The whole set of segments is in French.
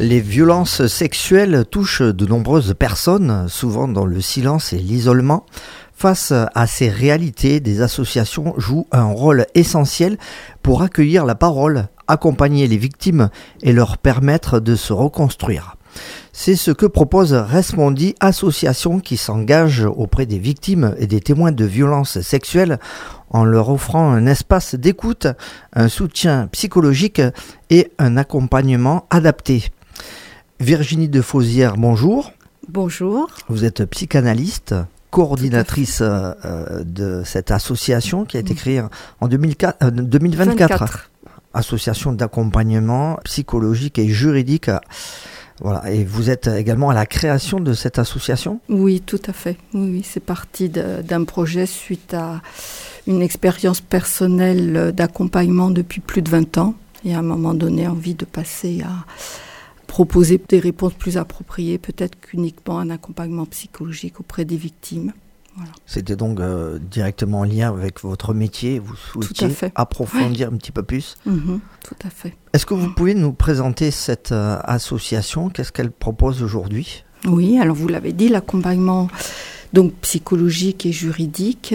Les violences sexuelles touchent de nombreuses personnes, souvent dans le silence et l'isolement. Face à ces réalités, des associations jouent un rôle essentiel pour accueillir la parole, accompagner les victimes et leur permettre de se reconstruire. C'est ce que propose Respondi, association qui s'engage auprès des victimes et des témoins de violences sexuelles en leur offrant un espace d'écoute, un soutien psychologique et un accompagnement adapté. Virginie Defauzière, bonjour. Bonjour. Vous êtes psychanalyste, coordinatrice de cette association qui a été créée en 2024. Association d'accompagnement psychologique et juridique. Voilà. Et vous êtes également à la création de cette association ? Oui, tout à fait. Oui, c'est parti d'un projet suite à une expérience personnelle d'accompagnement depuis plus de 20 ans. Et à un moment donné, envie de passer à proposer des réponses plus appropriées, peut-être qu'uniquement un accompagnement psychologique auprès des victimes. Voilà. C'était donc directement en lien avec votre métier, vous souhaitiez approfondir un petit peu plus. Tout à fait. Est-ce que vous pouvez nous présenter cette association ? Qu'est-ce qu'elle propose aujourd'hui ? Oui, alors vous l'avez dit, l'accompagnement donc psychologique et juridique,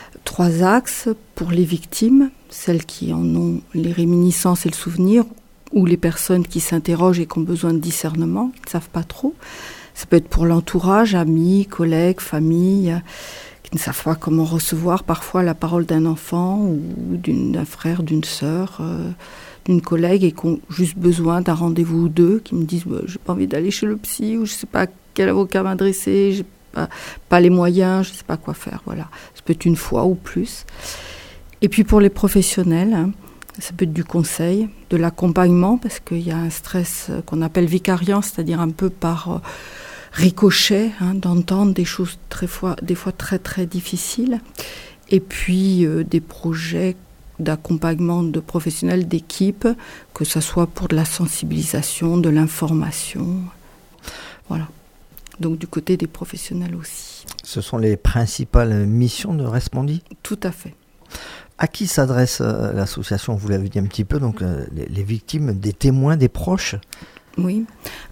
3 axes pour les victimes, celles qui en ont les réminiscences et le souvenir, ou les personnes qui s'interrogent et qui ont besoin de discernement, qui ne savent pas trop. Ça peut être pour l'entourage, amis, collègues, famille, qui ne savent pas comment recevoir parfois la parole d'un enfant ou d'un frère, d'une sœur, d'une collègue et qui ont juste besoin d'un rendez-vous ou deux, qui me disent j'ai pas envie d'aller chez le psy ou je ne sais pas quel avocat m'adresser, j'ai pas les moyens, je ne sais pas quoi faire. Voilà. Ça peut être une fois ou plus. Et puis pour les professionnels, ça peut être du conseil, de l'accompagnement, parce qu'il y a un stress qu'on appelle vicariant, c'est-à-dire un peu par ricochet, d'entendre des choses des fois très très difficiles. Et puis des projets d'accompagnement de professionnels, d'équipe, que ce soit pour de la sensibilisation, de l'information. Voilà. Donc du côté des professionnels aussi. Ce sont les principales missions de Respondi ? Tout à fait. À qui s'adresse l'association ? Vous l'avez dit un petit peu, donc les victimes, des témoins, des proches ? Oui,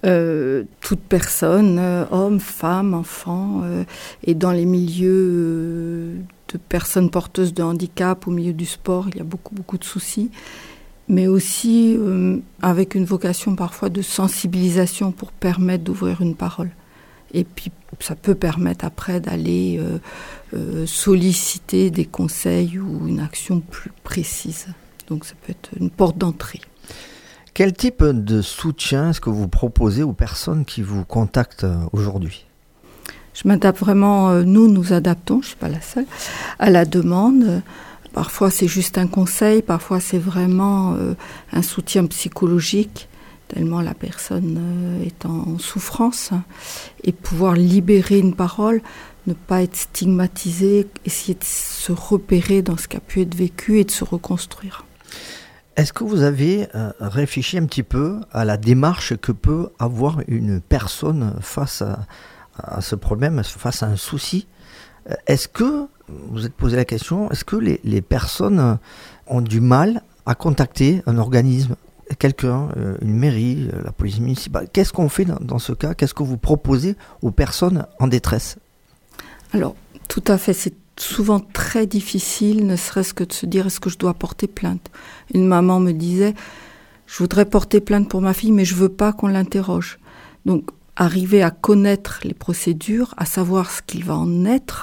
toute personne, hommes, femmes, enfants, et dans les milieux de personnes porteuses de handicap, au milieu du sport, il y a beaucoup de soucis, mais aussi avec une vocation parfois de sensibilisation pour permettre d'ouvrir une parole. Et puis ça peut permettre après d'aller solliciter des conseils ou une action plus précise. Donc ça peut être une porte d'entrée. Quel type de soutien est-ce que vous proposez aux personnes qui vous contactent aujourd'hui ? Je m'adapte vraiment, nous adaptons, je ne suis pas la seule, à la demande. Parfois c'est juste un conseil, parfois c'est vraiment un soutien psychologique, tellement la personne est en souffrance, et pouvoir libérer une parole, ne pas être stigmatisé, essayer de se repérer dans ce qui a pu être vécu et de se reconstruire. Est-ce que vous avez réfléchi un petit peu à la démarche que peut avoir une personne face à ce problème, face à un souci ? Est-ce que, vous êtes posé la question, est-ce que les personnes ont du mal à contacter un organisme, quelqu'un, une mairie, la police municipale ? Qu'est-ce qu'on fait dans ce cas ? Qu'est-ce que vous proposez aux personnes en détresse ? Alors, tout à fait, c'est souvent très difficile, ne serait-ce que de se dire est-ce que je dois porter plainte. Une maman me disait je voudrais porter plainte pour ma fille mais je veux pas qu'on l'interroge. Donc arriver à connaître les procédures, à savoir ce qu'il va en être,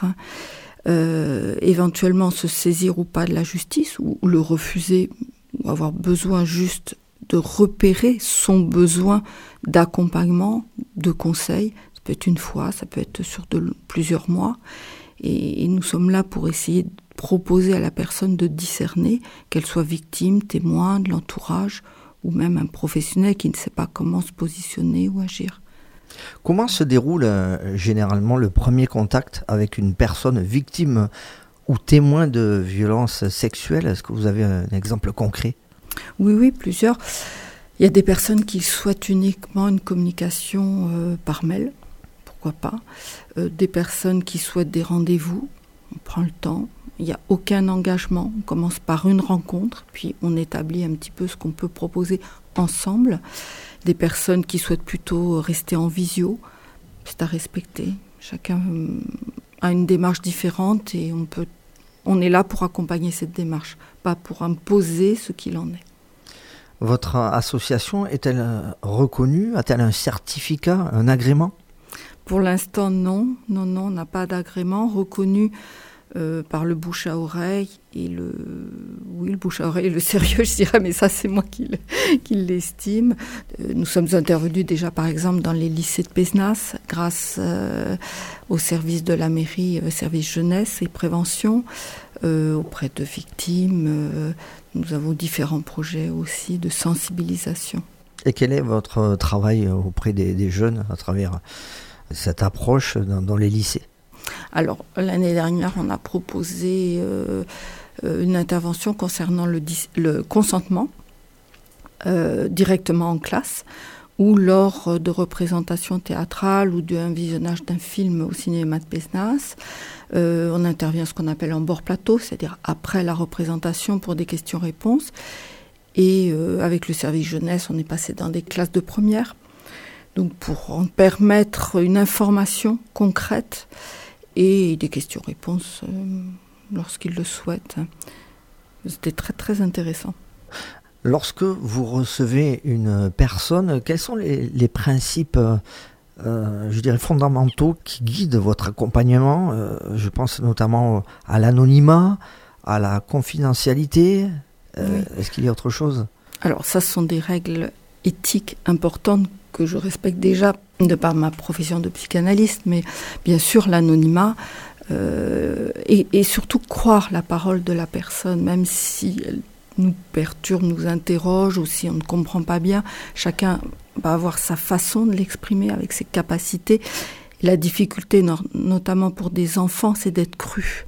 éventuellement se saisir ou pas de la justice ou le refuser ou avoir besoin juste de repérer son besoin d'accompagnement, de conseil. Ça peut être une fois, ça peut être sur plusieurs mois. Et nous sommes là pour essayer de proposer à la personne de discerner, qu'elle soit victime, témoin, de l'entourage, ou même un professionnel qui ne sait pas comment se positionner ou agir. Comment se déroule généralement le premier contact avec une personne victime ou témoin de violences sexuelles ? Est-ce que vous avez un exemple concret ? Oui, plusieurs. Il y a des personnes qui souhaitent uniquement une communication par mail. Pourquoi pas, des personnes qui souhaitent des rendez-vous, on prend le temps, il n'y a aucun engagement, on commence par une rencontre, puis on établit un petit peu ce qu'on peut proposer ensemble. Des personnes qui souhaitent plutôt rester en visio, c'est à respecter. Chacun a une démarche différente et on est là pour accompagner cette démarche, pas pour imposer ce qu'il en est. Votre association est-elle reconnue? A-t-elle un certificat, un agrément? Pour l'instant, non. Non, on n'a pas d'agrément reconnu par le bouche à oreille et le bouche à oreille et le sérieux, je dirais, mais ça c'est moi qui l'estime. Nous sommes intervenus déjà par exemple dans les lycées de Pézenas grâce au service de la mairie, service jeunesse et prévention, auprès de victimes. Nous avons différents projets aussi de sensibilisation. Et quel est votre travail auprès des jeunes à travers cette approche dans les lycées? Alors, l'année dernière, on a proposé une intervention concernant le consentement directement en classe ou lors de représentations théâtrales ou d'un visionnage d'un film au cinéma de Pézenas. On intervient ce qu'on appelle en bord plateau, c'est-à-dire après la représentation pour des questions-réponses. Et avec le service jeunesse, on est passé dans des classes de première. Donc pour en permettre une information concrète et des questions-réponses lorsqu'ils le souhaitent. C'était très très intéressant. Lorsque vous recevez une personne, quels sont les principes, je dirais, fondamentaux qui guident votre accompagnement? Je pense notamment à l'anonymat, à la confidentialité. Oui. Est-ce qu'il y a autre chose? Alors ça, ce sont des règles éthiques importantes que je respecte déjà de par ma profession de psychanalyste, mais bien sûr l'anonymat et surtout croire la parole de la personne, même si elle nous perturbe, nous interroge ou si on ne comprend pas bien. Chacun va avoir sa façon de l'exprimer avec ses capacités. La difficulté, notamment pour des enfants, c'est d'être cru,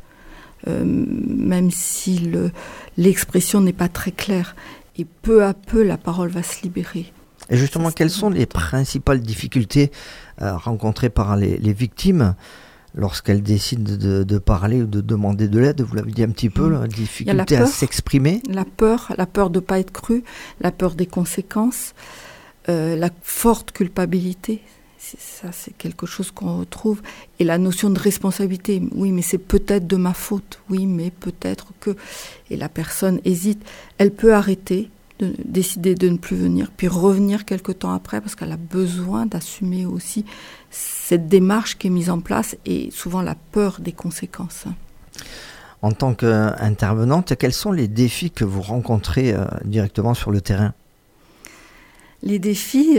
même si l'expression n'est pas très claire. Et peu à peu, la parole va se libérer. Et justement, quelles sont les principales difficultés rencontrées par les victimes lorsqu'elles décident de parler ou de demander de l'aide? Vous l'avez dit un petit peu, la difficulté à s'exprimer. La peur de ne pas être cru, la peur des conséquences, la forte culpabilité. Ça, c'est quelque chose qu'on retrouve. Et la notion de responsabilité. Oui, mais c'est peut-être de ma faute. Oui, mais peut-être que... Et la personne hésite. Elle peut arrêter, décider de ne plus venir, puis revenir quelque temps après, parce qu'elle a besoin d'assumer aussi cette démarche qui est mise en place et souvent la peur des conséquences. En tant qu'intervenante, quels sont les défis que vous rencontrez directement sur le terrain? Les défis,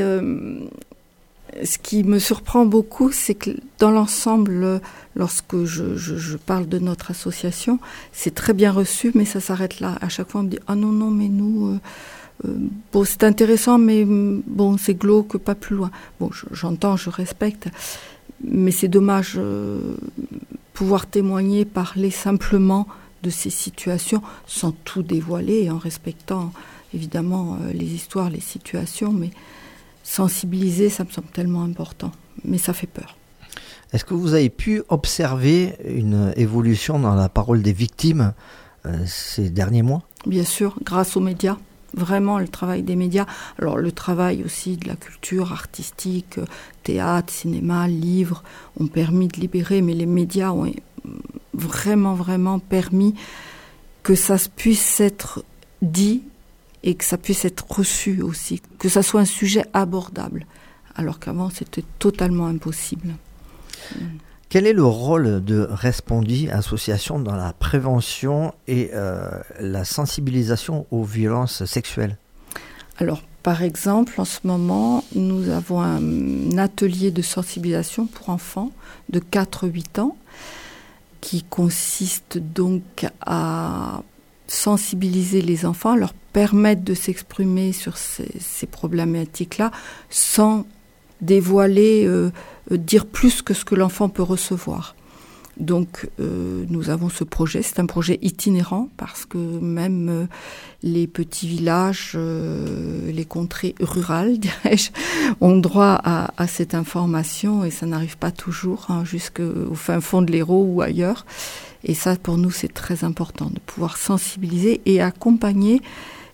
ce qui me surprend beaucoup, c'est que dans l'ensemble, lorsque je parle de notre association, c'est très bien reçu, mais ça s'arrête là. À chaque fois, on me dit « Ah non, mais nous... bon, c'est intéressant, mais bon, c'est glauque, pas plus loin. » Bon, j'entends, je respecte, mais c'est dommage pouvoir témoigner, parler simplement de ces situations sans tout dévoiler, en respectant évidemment les histoires, les situations, mais sensibiliser, ça me semble tellement important. Mais ça fait peur. Est-ce que vous avez pu observer une évolution dans la parole des victimes ces derniers mois? Bien sûr, grâce aux médias. Vraiment, le travail des médias. Alors, le travail aussi de la culture artistique, théâtre, cinéma, livres, ont permis de libérer, mais les médias ont vraiment, vraiment permis que ça puisse être dit et que ça puisse être reçu aussi, que ça soit un sujet abordable, alors qu'avant, c'était totalement impossible. Quel est le rôle de Respondi Association dans la prévention et la sensibilisation aux violences sexuelles? Alors, par exemple, en ce moment, nous avons un atelier de sensibilisation pour enfants de 4-8 ans qui consiste donc à sensibiliser les enfants, leur permettre de s'exprimer sur ces problématiques-là sans dévoiler, dire plus que ce que l'enfant peut recevoir. Donc nous avons ce projet, c'est un projet itinérant parce que même les petits villages, les contrées rurales, dirais-je, ont droit à cette information et ça n'arrive pas toujours jusqu'au fin fond de l'Hérault ou ailleurs. Et ça, pour nous, c'est très important de pouvoir sensibiliser et accompagner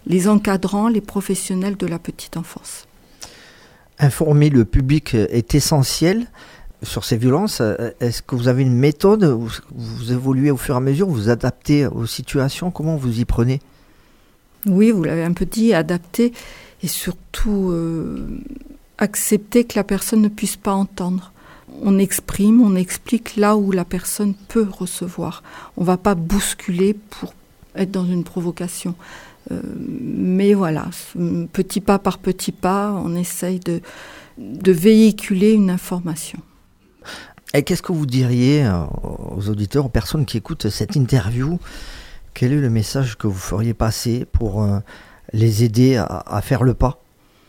les encadrants, les professionnels de la petite enfance. Informer le public est essentiel sur ces violences. Est-ce que vous avez une méthode? Vous évoluez au fur et à mesure, vous vous adaptez aux situations? Comment vous y prenez? Oui, vous l'avez un peu dit, adapter et surtout accepter que la personne ne puisse pas entendre. On exprime, on explique là où la personne peut recevoir. On ne va pas bousculer pour être dans une provocation. Mais voilà, petit pas par petit pas, on essaye de véhiculer une information. Et qu'est-ce que vous diriez aux auditeurs, aux personnes qui écoutent cette interview? Quel est le message que vous feriez passer pour les aider à faire le pas?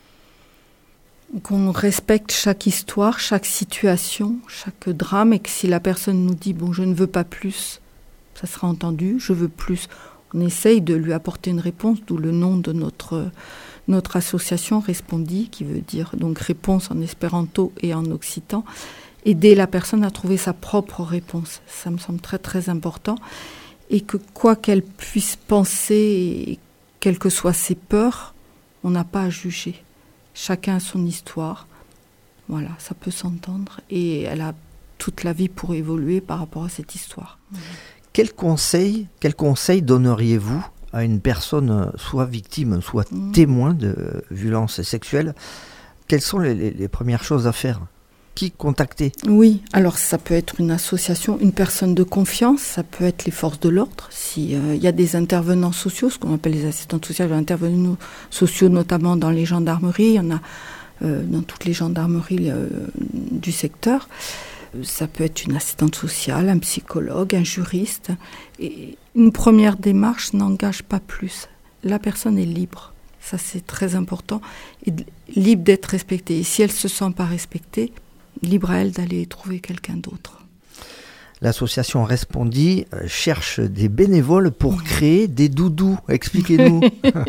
Qu'on respecte chaque histoire, chaque situation, chaque drame, et que si la personne nous dit « bon, je ne veux pas plus », ça sera entendu, « je veux plus », on essaye de lui apporter une réponse, d'où le nom de notre association Respondi, qui veut dire donc réponse en espéranto et en occitan, aider la personne à trouver sa propre réponse. Ça me semble très très important, et que quoi qu'elle puisse penser, et quelles que soient ses peurs, on n'a pas à juger. Chacun a son histoire, voilà, ça peut s'entendre, et elle a toute la vie pour évoluer par rapport à cette histoire. Quel conseil donneriez-vous à une personne soit victime, soit témoin de violences sexuelles? Quelles sont les premières choses à faire? Qui contacter? Oui, alors ça peut être une association, une personne de confiance, ça peut être les forces de l'ordre. S'il y a des intervenants sociaux, ce qu'on appelle les assistantes sociales, intervenants sociaux notamment dans les gendarmeries, il y en a dans toutes les gendarmeries du secteur. Ça peut être une assistante sociale, un psychologue, un juriste. Et une première démarche n'engage pas plus. La personne est libre. Ça, c'est très important. Et libre d'être respectée. Et si elle ne se sent pas respectée, libre à elle d'aller trouver quelqu'un d'autre. L'association Respondi cherche des bénévoles pour créer des doudous. Expliquez-nous.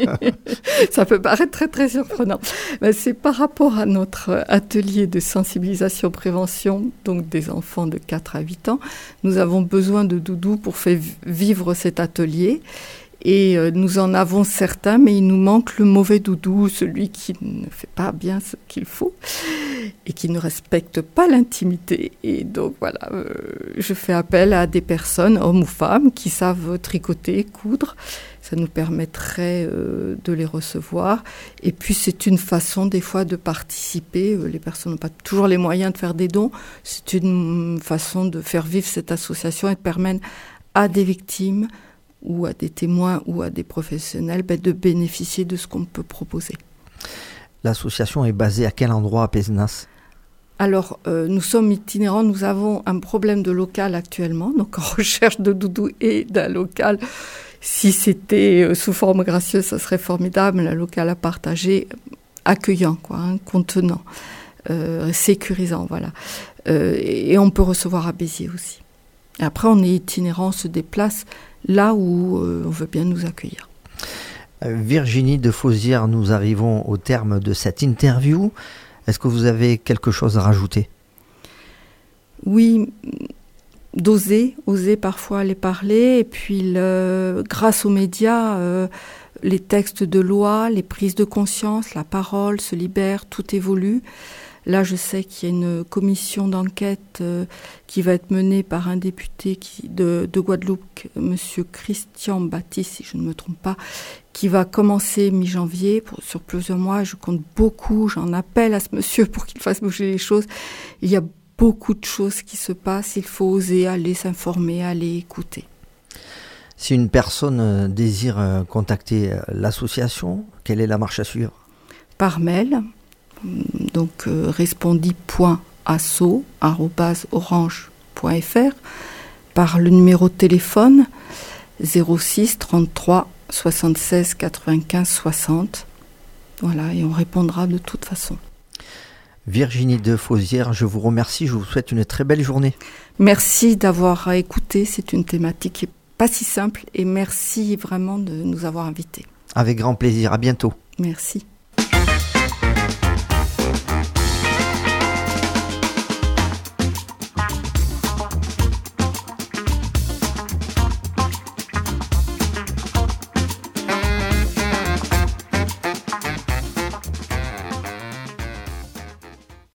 Ça peut paraître très très surprenant. Mais c'est par rapport à notre atelier de sensibilisation-prévention, donc des enfants de 4 à 8 ans. Nous avons besoin de doudous pour faire vivre cet atelier. Et nous en avons certains, mais il nous manque le mauvais doudou, celui qui ne fait pas bien ce qu'il faut et qui ne respecte pas l'intimité. Et donc voilà, je fais appel à des personnes, hommes ou femmes, qui savent tricoter, coudre. Ça nous permettrait de les recevoir. Et puis c'est une façon des fois de participer. Les personnes n'ont pas toujours les moyens de faire des dons. C'est une façon de faire vivre cette association et de permettre à des victimes ou à des témoins ou à des professionnels de bénéficier de ce qu'on peut proposer. L'association est basée à quel endroit à Pézenas? Alors, nous sommes itinérants, nous avons un problème de local actuellement, donc en recherche de doudou et d'un local. Si c'était sous forme gracieuse, ça serait formidable, un local à partager, accueillant, contenant, sécurisant, voilà. Et on peut recevoir à Béziers aussi. Et après, on est itinérant, on se déplace là où on veut bien nous accueillir. Virginie de Fauzières, nous arrivons au terme de cette interview. Est-ce que vous avez quelque chose à rajouter? Oui, oser parfois aller parler. Et puis, grâce aux médias, les textes de loi, les prises de conscience, la parole se libère, tout évolue. Là, je sais qu'il y a une commission d'enquête qui va être menée par un député de Guadeloupe, monsieur Christian Baptiste, si je ne me trompe pas, qui va commencer mi-janvier sur plusieurs mois. Je compte beaucoup, j'en appelle à ce monsieur pour qu'il fasse bouger les choses. Il y a beaucoup de choses qui se passent, il faut oser aller s'informer, aller écouter. Si une personne désire contacter l'association, quelle est la marche à suivre? Par mail. Donc respondi.asso@orange.fr, par le numéro de téléphone 06 33 76 95 60. Voilà, et on répondra de toute façon. Virginie de Fauzières, je vous remercie, je vous souhaite une très belle journée. Merci d'avoir écouté, c'est une thématique qui n'est pas si simple et merci vraiment de nous avoir invités. Avec grand plaisir, à bientôt. Merci.